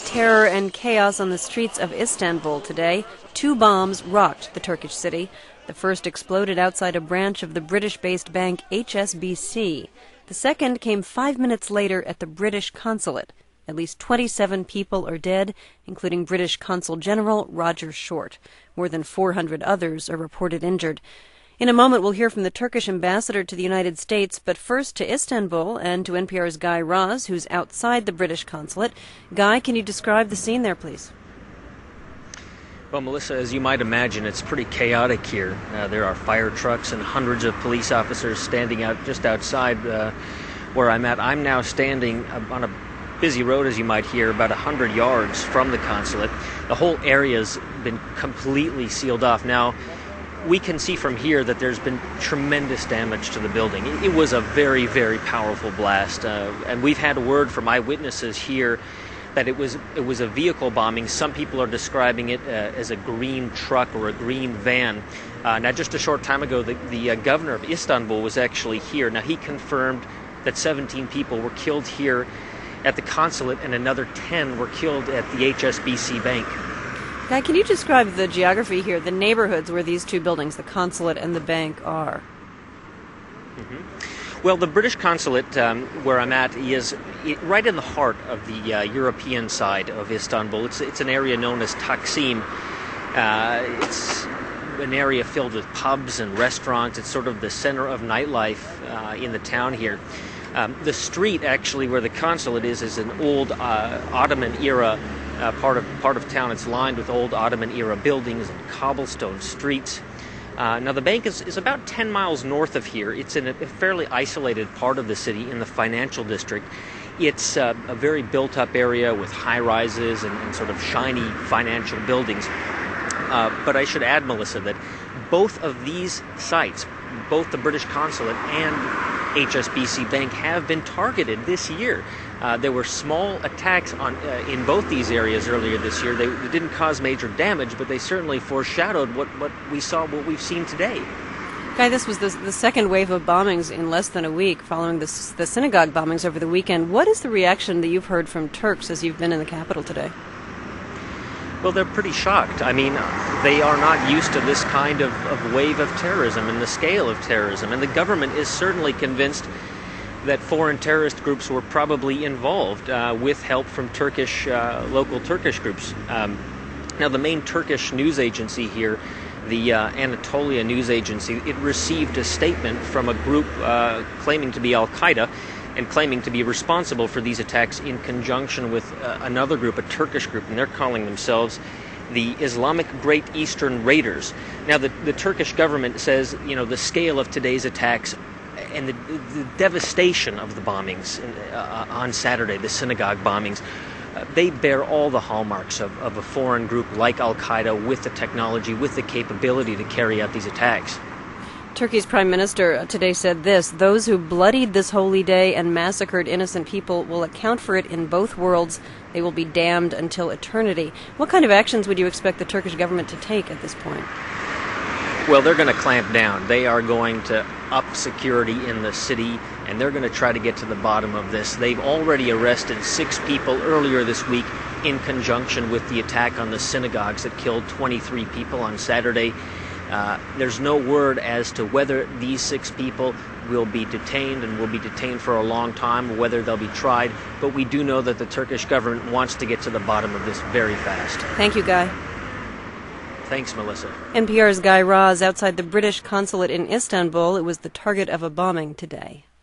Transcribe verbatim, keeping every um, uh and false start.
terror and chaos on the streets of Istanbul today. Two bombs rocked the Turkish city. The first exploded outside a branch of the British-based bank H S B C. The second came five minutes later at the British consulate. At least twenty-seven people are dead, including British Consul General Roger Short. More than four hundred others are reported injured. In a moment, we'll hear from the Turkish ambassador to the United States, but first to Istanbul and to N P R's Guy Raz, who's outside the British consulate. Guy, can you describe the scene there, please? Well, Melissa, as you might imagine, it's pretty chaotic here. Uh, there are fire trucks and hundreds of police officers standing out just outside uh, where I'm at. I'm now standing on a busy road, as you might hear, about one hundred yards from the consulate. The whole area's been completely sealed off. Now, we can see from here that there's been tremendous damage to the building. It, it was a very, very powerful blast, uh, and we've had word from eyewitnesses here that it was it was a vehicle bombing. Some people are describing it uh, as a green truck or a green van. Uh, now, just a short time ago, the, the uh, governor of Istanbul was actually here. Now, he confirmed that seventeen people were killed here at the consulate, and another ten were killed at the H S B C bank. Guy, can you describe the geography here, the neighborhoods where these two buildings, the consulate and the bank, are? Mm-hmm. Well, the British consulate, um, where I'm at, is right in the heart of the uh, European side of Istanbul. It's, it's an area known as Taksim. Uh, it's an area filled with pubs and restaurants. It's sort of the center of nightlife uh, in the town here. Um, the street, actually, where the consulate is, is an old uh, Ottoman-era uh, part of part of town. It's lined with old Ottoman-era buildings and cobblestone streets. Uh, now, the bank is, is about ten miles north of here. It's in a, a fairly isolated part of the city in the financial district. It's uh, a very built-up area with high-rises and, and sort of shiny financial buildings. Uh, but I should add, Melissa, that both of these sites, both the British consulate and H S B C Bank, have been targeted this year. Uh, there were small attacks on uh, in both these areas earlier this year. They, they didn't cause major damage, but they certainly foreshadowed what, what we saw, what we've seen today. Guy, this was the, the second wave of bombings in less than a week following the, the synagogue bombings over the weekend. What is the reaction that you've heard from Turks as you've been in the capital today? Well, they're pretty shocked. I mean, they are not used to this kind of, of wave of terrorism and the scale of terrorism. And the government is certainly convinced that foreign terrorist groups were probably involved uh, with help from Turkish, uh, local Turkish groups. Um, now, the main Turkish news agency here, the uh, Anatolia news agency, it received a statement from a group uh, claiming to be Al-Qaeda and claiming to be responsible for these attacks in conjunction with uh, another group, a Turkish group, and they're calling themselves the Islamic Great Eastern Raiders. Now, the, the Turkish government says, you know, the scale of today's attacks and the, the devastation of the bombings in, uh, on Saturday, the synagogue bombings, uh, they bear all the hallmarks of, of a foreign group like Al-Qaeda with the technology, with the capability to carry out these attacks. Turkey's prime minister today said this: those who bloodied this holy day and massacred innocent people will account for it in both worlds. They will be damned until eternity. What kind of actions would you expect the Turkish government to take at this point? Well, they're going to clamp down. They are going to up security in the city, and they're going to try to get to the bottom of this. They've already arrested six people earlier this week in conjunction with the attack on the synagogues that killed twenty-three people on Saturday. Uh, there's no word as to whether these six people will be detained and will be detained for a long time, or whether they'll be tried. But we do know that the Turkish government wants to get to the bottom of this very fast. Thank you, Guy. Thanks, Melissa. N P R's Guy Raz outside the British consulate in Istanbul. It was the target of a bombing today.